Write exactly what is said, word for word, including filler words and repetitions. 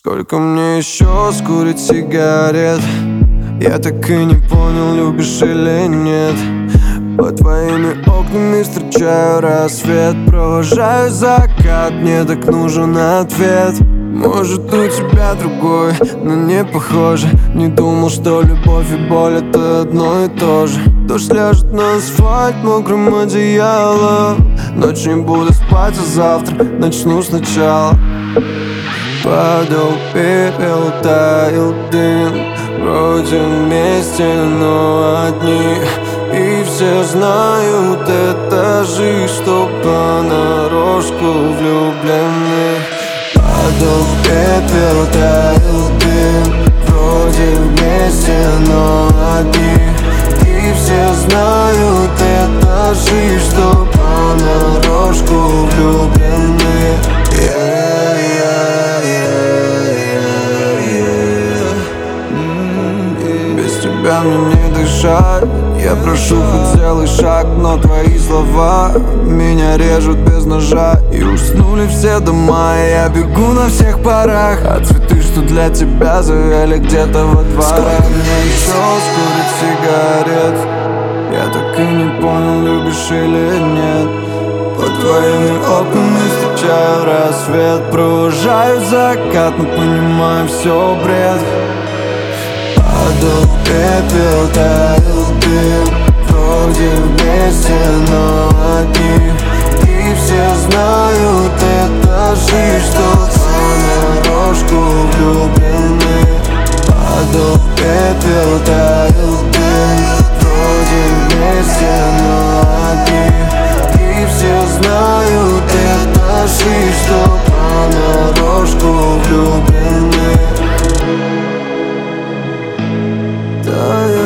Сколько мне еще скурить сигарет? Я так и не понял, любишь или нет. Под твоими окнами встречаю рассвет, провожаю закат, мне так нужен ответ. Может, у тебя другой, но не похоже. Не думал, что любовь и боль — это одно и то же. Дождь ляжет на асфальт мокрым одеялом. Ночь не буду спать, а завтра начну сначала. Падал пепел, таял дым. Вроде вместе, но одни. И все знают, это жизнь, что понарошку влюблены. Падал пепел, таял дым. Вроде вместе, но одни. И все знают, это жизнь, что понарошку влюблены. Yeah, yeah, yeah, yeah, yeah. Без тебя мне не дышать. Я прошу, хоть сделай шаг, но твои слова меня режут без ножа. И уснули все дома, и я бегу на всех парах. А цветы, что для тебя, завяли где-то во дворах. Сколько мне еще скурить сигарет? Я так и не понял, любишь или нет. Под твоими окнами встречаю рассвет, провожаю закат, но понимаю, все бред. Падал пепел, таял дым. Вроде вместе, но одни. И все знают, это жизнь, что понарошку влюблены. Падал пепел, таял дым. Вроде вместе, но одни. И все знают, это жизнь, что понарошку влюблены. Да,